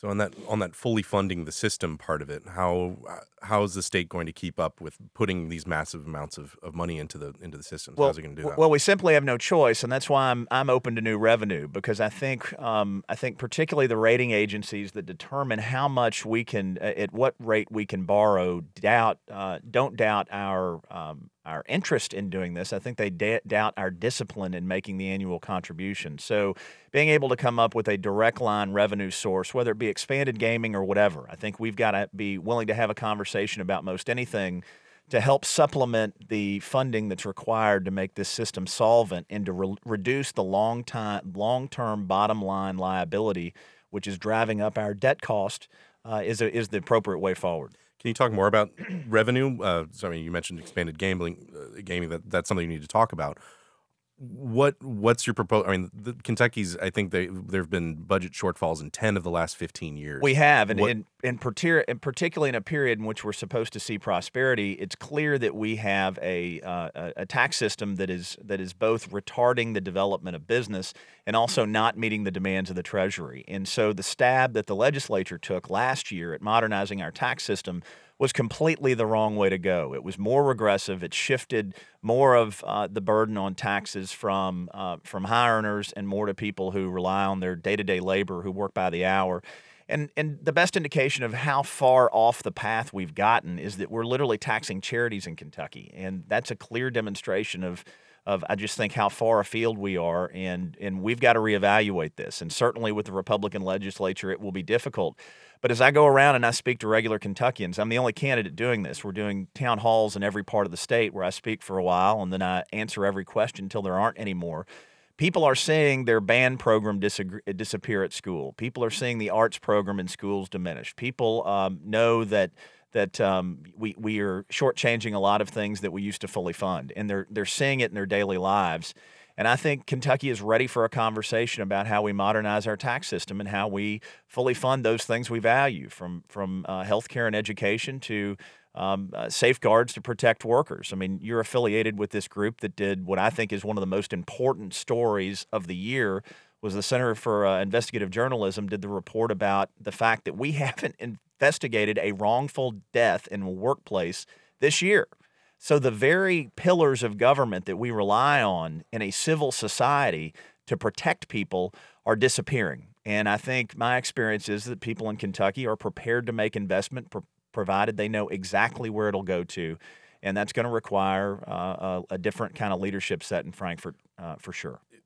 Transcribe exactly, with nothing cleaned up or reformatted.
So on that on that fully funding the system part of it, how uh, how is the state going to keep up with putting these massive amounts of, of money into the into the systems? Well, How's it going to do w- that? well, we simply have no choice, and that's why I'm I'm open to new revenue because I think um, I think particularly the rating agencies that determine how much we can uh, at what rate we can borrow doubt uh, don't doubt our um, our interest in doing this. I think they da- doubt our discipline in making the annual contribution. So being able to come up with a direct line revenue source, whether it be expanded gaming or whatever, I think we've got to be willing to have a conversation about most anything to help supplement the funding that's required to make this system solvent and to re- reduce the long time, long-term bottom line liability, which is driving up our debt cost, uh, is a, is the appropriate way forward. Can you talk more about revenue? Uh, so I mean, you mentioned expanded gambling, uh, gaming. That that's something you need to talk about. What what's your proposal? I mean, the, Kentucky's. I think they there have been budget shortfalls in ten of the last fifteen years. We have, and What in in, partir- and particularly in a period in which we're supposed to see prosperity, it's clear that we have a, uh, a a tax system that is that is both retarding the development of business and also not meeting the demands of the Treasury. And so, the stab that the legislature took last year at modernizing our tax system was completely the wrong way to go. It was more regressive. It shifted more of uh, the burden on taxes from uh, from high earners and more to people who rely on their day to day labor, who work by the hour. And and the best indication of how far off the path we've gotten is that we're literally taxing charities in Kentucky, and that's a clear demonstration of of I just think how far afield we are, and and we've got to reevaluate this. And certainly with the Republican legislature, it will be difficult. But as I go around and I speak to regular Kentuckians, I'm the only candidate doing this. We're doing town halls in every part of the state where I speak for a while, and then I answer every question until there aren't any more. People are seeing their band program disagree, disappear at school. People are seeing the arts program in schools diminish. People um, know that that um, we we are shortchanging a lot of things that we used to fully fund, and they're they're seeing it in their daily lives. And I think Kentucky is ready for a conversation about how we modernize our tax system and how we fully fund those things we value, from from uh, healthcare and education to um, uh, safeguards to protect workers. I mean, you're affiliated with this group that did what I think is one of the most important stories of the year. Was the Center for uh, Investigative Journalism did the report about the fact that we haven't investigated a wrongful death in a workplace this year. So the very pillars of government that we rely on in a civil society to protect people are disappearing. And I think my experience is that people in Kentucky are prepared to make investment, pro- provided they know exactly where it'll go to. And that's going to require uh, a, a different kind of leadership set in Frankfurt uh, for sure.